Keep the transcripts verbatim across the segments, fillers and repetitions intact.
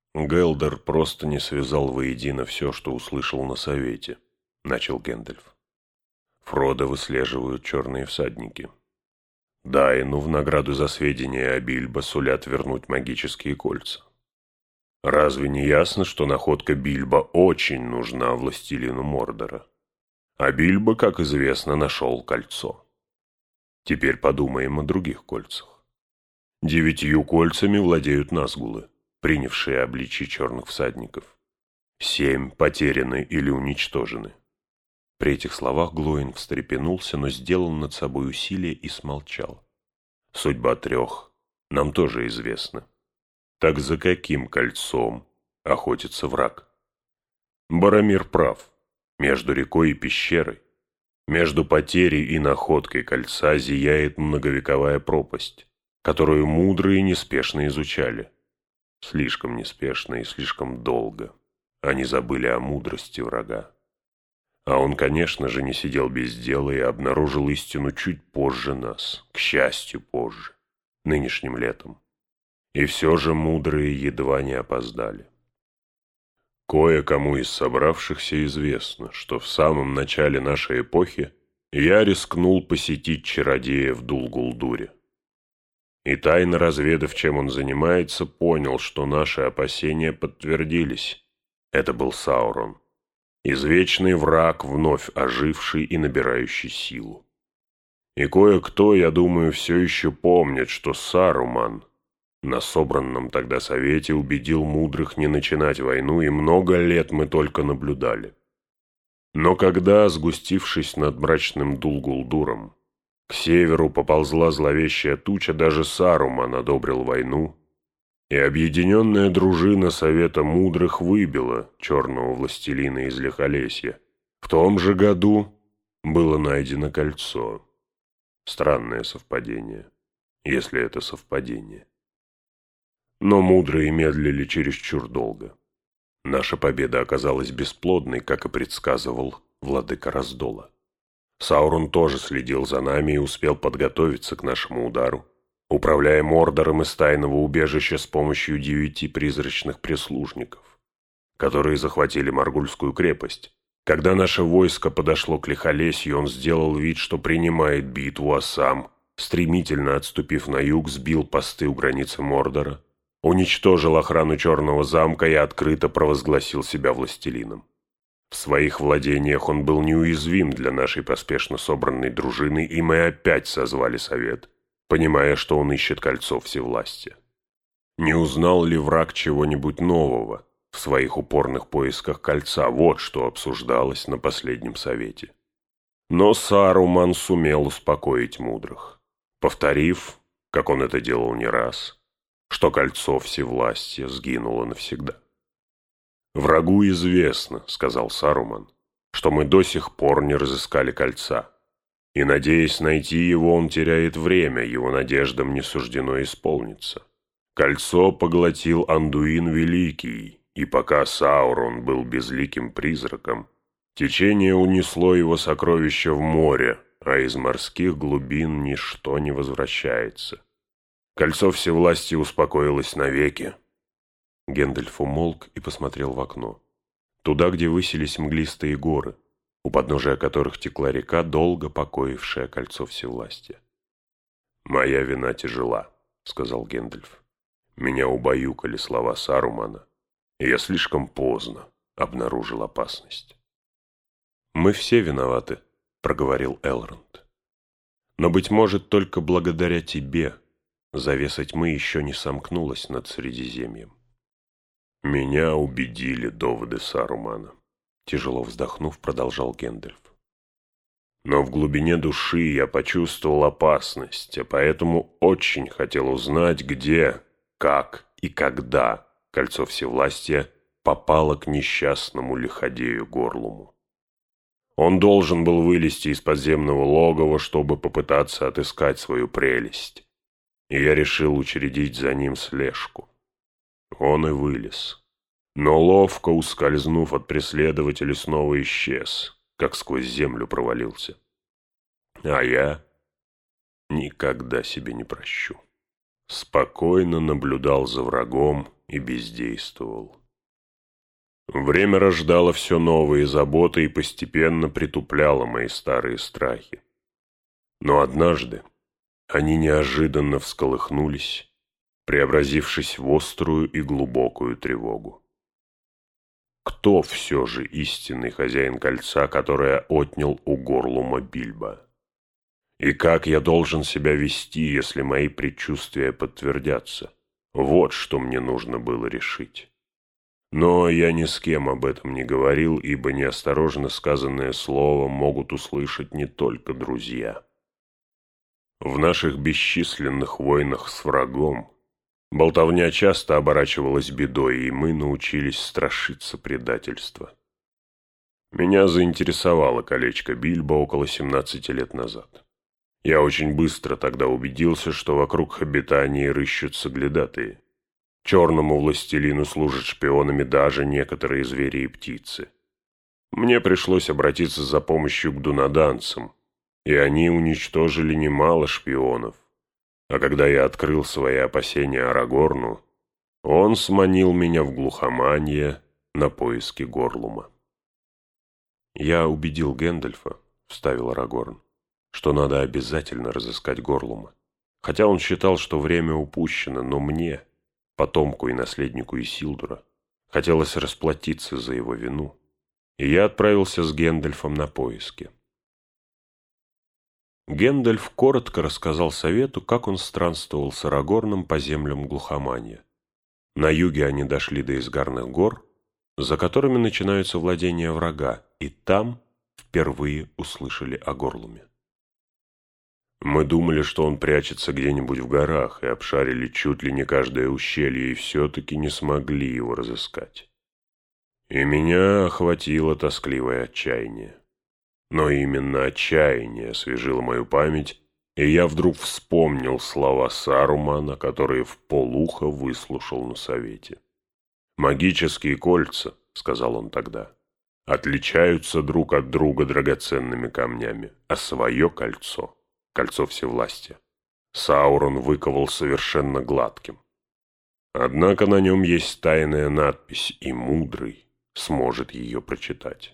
Гелдер просто не связал воедино все, что услышал на совете, — начал Гэндальф. Фродо выслеживают черные всадники. Дайну в награду за сведения о Бильбо сулят вернуть магические кольца. Разве не ясно, что находка Бильбо очень нужна властелину Мордора? А Бильбо, как известно, нашел кольцо. Теперь подумаем о других кольцах. Девятью кольцами владеют назгулы, принявшие обличие черных всадников. Семь потеряны или уничтожены. При этих словах Глоин встрепенулся, но сделал над собой усилие и смолчал. Судьба трех нам тоже известна. Так за каким кольцом охотится враг? Боромир прав. Между рекой и пещерой, между потерей и находкой кольца зияет многовековая пропасть, которую мудрые неспешно изучали. Слишком неспешно и слишком долго они забыли о мудрости врага. А он, конечно же, не сидел без дела и обнаружил истину чуть позже нас, к счастью, позже, нынешним летом. И все же мудрые едва не опоздали. Кое-кому из собравшихся известно, что в самом начале нашей эпохи я рискнул посетить чародея в Дул-Гулдуре. И тайно разведав, чем он занимается, понял, что наши опасения подтвердились. Это был Саурон, извечный враг, вновь оживший и набирающий силу. И кое-кто, я думаю, все еще помнит, что Саруман на собранном тогда совете убедил мудрых не начинать войну, и много лет мы только наблюдали. Но когда, сгустившись над мрачным Дул-Гулдуром, к северу поползла зловещая туча, даже Саруман одобрил войну, и объединенная дружина Совета Мудрых выбила черного властелина из Лихолесья. В том же году было найдено кольцо. Странное совпадение, если это совпадение. Но мудрые медлили чересчур долго. Наша победа оказалась бесплодной, как и предсказывал владыка Раздола. Саурон тоже следил за нами и успел подготовиться к нашему удару, управляя Мордором из тайного убежища с помощью девяти призрачных прислужников, которые захватили Маргульскую крепость. Когда наше войско подошло к Лихолесью, он сделал вид, что принимает битву, а сам, стремительно отступив на юг, сбил посты у границы Мордора, уничтожил охрану Черного замка и открыто провозгласил себя властелином. В своих владениях он был неуязвим для нашей поспешно собранной дружины, и мы опять созвали совет, понимая, что он ищет кольцо всевластия. Не узнал ли враг чего-нибудь нового в своих упорных поисках кольца? Вот что обсуждалось на последнем совете. Но Саруман сумел успокоить мудрых, повторив, как он это делал не раз, что кольцо всевластия сгинуло навсегда. «Врагу известно, — сказал Саруман, — что мы до сих пор не разыскали кольца, и, надеясь найти его, он теряет время, его надеждам не суждено исполниться. Кольцо поглотил Андуин Великий, и пока Саурон был безликим призраком, течение унесло его сокровища в море, а из морских глубин ничто не возвращается. Кольцо всевластия успокоилось навеки». Гэндальф умолк и посмотрел в окно. Туда, где высились мглистые горы, у подножия которых текла река, долго покоившая кольцо всевластия. «Моя вина тяжела», — сказал Гэндальф. «Меня убаюкали слова Сарумана, и я слишком поздно обнаружил опасность». «Мы все виноваты», — проговорил Элронд. «Но, быть может, только благодаря тебе завеса тьмы еще не сомкнулась над Средиземьем». «Меня убедили доводы Сарумана», — тяжело вздохнув, продолжал Гэндальф. «Но в глубине души я почувствовал опасность, а поэтому очень хотел узнать, где, как и когда кольцо всевластия попало к несчастному лиходею Горлуму. Он должен был вылезти из подземного логова, чтобы попытаться отыскать свою прелесть, и я решил учредить за ним слежку. Он и вылез, но ловко ускользнув от преследователя, снова исчез, как сквозь землю провалился. А я никогда себе не прощу. спокойно наблюдал за врагом и бездействовал. Время рождало все новые заботы и постепенно притупляло мои старые страхи. Но однажды они неожиданно всколыхнулись, преобразившись в острую и глубокую тревогу. Кто все же истинный хозяин кольца, которое отнял у Горлума Бильбо? И как я должен себя вести, если мои предчувствия подтвердятся? Вот что мне нужно было решить. Но я ни с кем об этом не говорил, ибо неосторожно сказанное слово могут услышать не только друзья. В наших бесчисленных войнах с врагом болтовня часто оборачивалась бедой, и мы научились страшиться предательства. Меня заинтересовало колечко Бильбо около семнадцати лет назад. Я очень быстро тогда убедился, что вокруг обитаний рыщут соглядатые. Черному властелину служат шпионами даже некоторые звери и птицы. Мне пришлось обратиться за помощью к дунаданцам, и они уничтожили немало шпионов. А когда я открыл свои опасения Арагорну, он сманил меня в глухоманье на поиски Горлума. «Я убедил Гэндальфа», — вставил Арагорн, — «что надо обязательно разыскать Горлума. Хотя он считал, что время упущено, но мне, потомку и наследнику Исилдура, хотелось расплатиться за его вину, и я отправился с Гэндальфом на поиски». Гэндальф коротко рассказал совету, как он странствовал с Арагорном по землям глухоманья. На юге они дошли до Изгарных гор, за которыми начинаются владения врага, и там впервые услышали о Горлуме. Мы думали, что он прячется где-нибудь в горах, и обшарили чуть ли не каждое ущелье, и все-таки не смогли его разыскать. И меня охватило тоскливое отчаяние. Но именно отчаяние освежило мою память, и я вдруг вспомнил слова Сарумана, которые вполуха выслушал на совете. «Магические кольца», — сказал он тогда, — «отличаются друг от друга драгоценными камнями, а свое кольцо, кольцо всевластия, Саурон выковал совершенно гладким. Однако на нем есть тайная надпись, и мудрый сможет ее прочитать».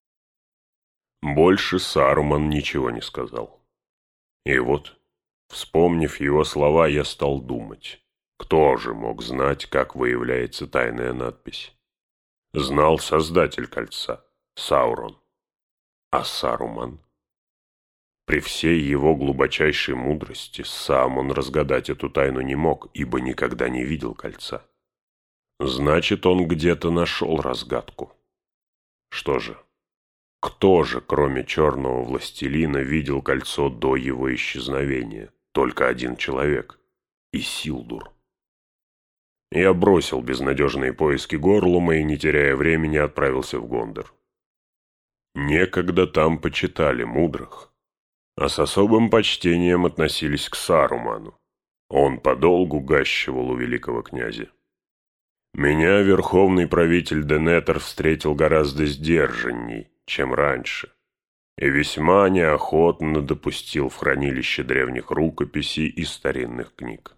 Больше Саруман ничего не сказал. И вот, вспомнив его слова, я стал думать, кто же мог знать, как выявляется тайная надпись? Знал создатель кольца, Саурон. А Саруман? При всей его глубочайшей мудрости сам он разгадать эту тайну не мог, ибо никогда не видел кольца. Значит, он где-то нашел разгадку. Что же? Кто же, кроме черного властелина, видел кольцо до его исчезновения? Только один человек — Исилдур. Я бросил безнадежные поиски Горлума и, не теряя времени, отправился в Гондор. Некогда там почитали мудрых, а с особым почтением относились к Саруману. Он подолгу гащивал у великого князя. Меня верховный правитель Денетер встретил гораздо сдержанней, чем раньше, и весьма неохотно допустил в хранилище древних рукописей и старинных книг.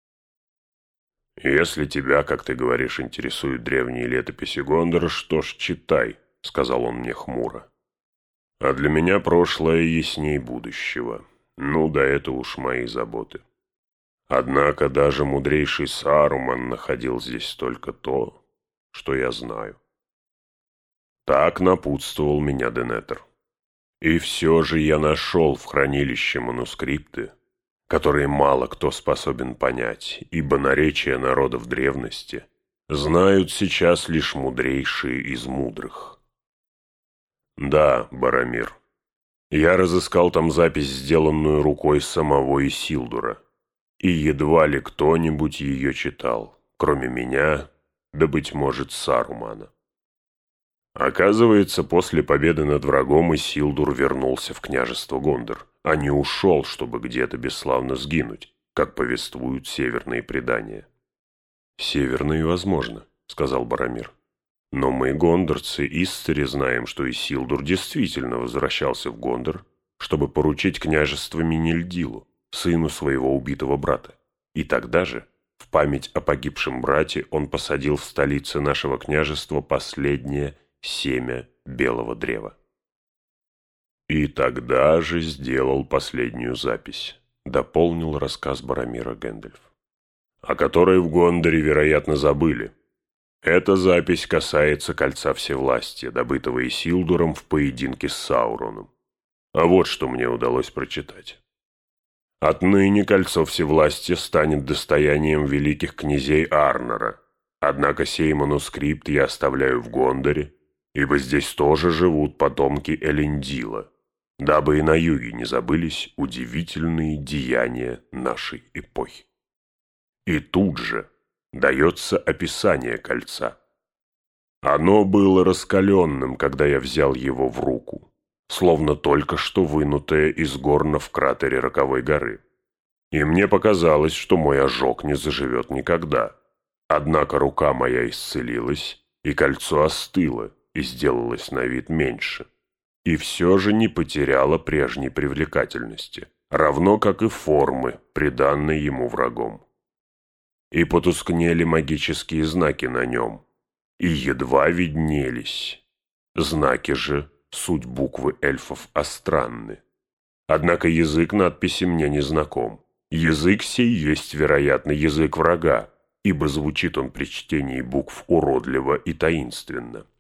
«Если тебя, как ты говоришь, интересуют древние летописи Гондора, что ж, читай», — сказал он мне хмуро. «А для меня прошлое ясней будущего. Ну да это уж мои заботы. Однако даже мудрейший Саруман находил здесь только то, что я знаю». Так напутствовал меня Денетер. И все же я нашел в хранилище манускрипты, которые мало кто способен понять, ибо наречия народов древности знают сейчас лишь мудрейшие из мудрых. Да, Барамир, я разыскал там запись, сделанную рукой самого Исилдура, и едва ли кто-нибудь ее читал, кроме меня, да, быть может, Сарумана. Оказывается, после победы над врагом Исилдур вернулся в княжество Гондор, а не ушел, чтобы где-то бесславно сгинуть, как повествуют северные предания. «Северные, возможно», — сказал Барамир. «Но мы, гондорцы, истори знаем, что Исилдур действительно возвращался в Гондор, чтобы поручить княжество Минильдилу, сыну своего убитого брата. И тогда же, в память о погибшем брате, он посадил в столице нашего княжества последнее семя белого древа. И тогда же сделал последнюю запись, дополнил рассказ Боромира Гэндальф, о которой в Гондоре, вероятно, забыли. Эта запись касается кольца всевластия, добытого Исилдуром в поединке с Сауроном. А вот что мне удалось прочитать. Отныне кольцо всевластия станет достоянием великих князей Арнора, однако сей манускрипт я оставляю в Гондоре, ибо здесь тоже живут потомки Элендила, дабы и на юге не забылись удивительные деяния нашей эпохи. И тут же дается описание кольца. Оно было раскаленным, когда я взял его в руку, словно только что вынутое из горна в кратере Роковой горы. И мне показалось, что мой ожог не заживет никогда. Однако рука моя исцелилась, и кольцо остыло и сделалось на вид меньше. И все же не потеряло прежней привлекательности, равно как и формы, приданной ему врагом. И потускнели магические знаки на нем, и едва виднелись. Знаки же, суть буквы эльфов остранны. Однако язык надписи мне не знаком. Язык сей есть, вероятно, язык врага, ибо звучит он при чтении букв уродливо и таинственно.